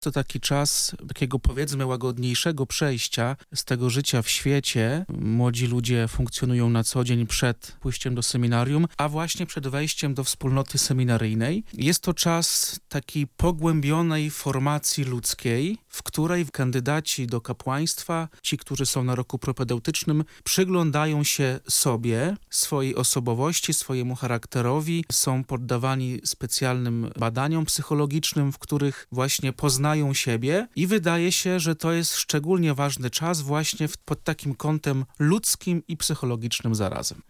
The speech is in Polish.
To taki czas takiego, powiedzmy, łagodniejszego przejścia z tego życia w świecie. Młodzi ludzie funkcjonują na co dzień przed pójściem do seminarium, a właśnie przed wejściem do wspólnoty seminaryjnej. Jest to czas takiej pogłębionej formacji ludzkiej, w której kandydaci do kapłaństwa, ci, którzy są na roku propedeutycznym, przyglądają się sobie, swojej osobowości, swojemu charakterowi, są poddawani specjalnym badaniom psychologicznym, w których właśnie poznają siebie i wydaje się, że to jest szczególnie ważny czas właśnie pod takim kątem ludzkim i psychologicznym zarazem.